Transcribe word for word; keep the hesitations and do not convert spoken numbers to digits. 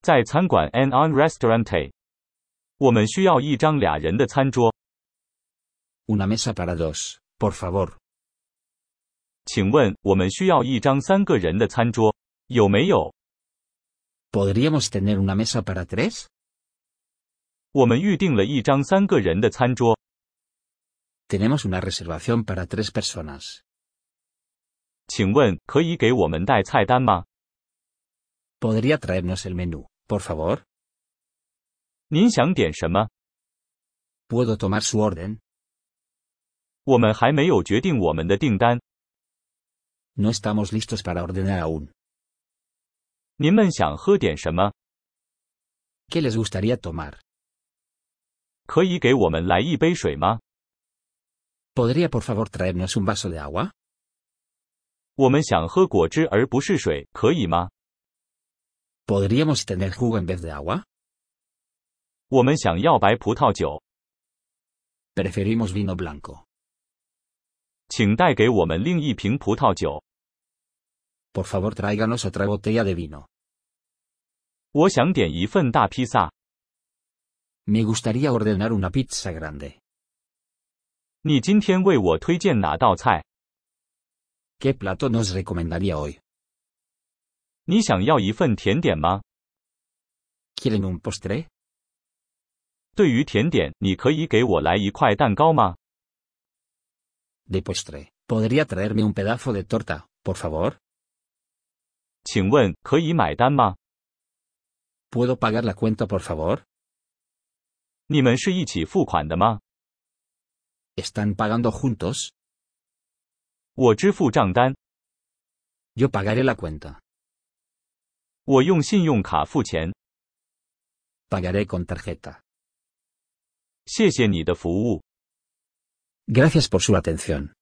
在餐馆 en un restaurante。我们需要一张俩人的餐桌。 Una mesa para dos, por favor. 请问，我们需要一张三个人的餐桌，有没有？ ¿Podríamos tener una mesa para tres? 我们预定了一张三个人的餐桌。 Tenemos una reservación para tres personas. 请问，可以给我们带菜单吗？ ¿Podría traernos el menú, por favor? 您想点什么？ ¿Puedo tomar su orden? 我们还没有决定我们的订单。 No estamos listos para ordenar aún. 您们想喝点什么？ ¿Qué les gustaría tomar? 可以给我们来一杯水吗？ ¿Podría por favor traernos un vaso de agua? 我们想喝果汁而不是水，可以吗？ ¿Podríamos tener jugo en vez de agua? 我们想要白葡萄酒， Preferimos vino blanco. 请带给我们另一瓶葡萄酒。 Por favor tráiganos otra botella de vino. 我想点一份大披萨。 Me gustaría ordenar una pizza grande. 你今天为我推荐哪道菜？ ¿Qué plato nos recomendaría hoy? 你想要一份甜点吗？ ¿Quieren un postre? 对于甜点，你可以给我来一块蛋糕吗？ De postre, ¿podría traerme un pedazo de torta, por favor? 请问，可以买单吗？ ¿Puedo pagar la cuenta, por favor? 你们是一起付款的吗？ ¿Están pagando juntos? 我支付账单。 Yo pagaré la cuenta. 我用信用卡付钱。 Pagaré con tarjeta. 谢谢你的服务。 Gracias por su atención.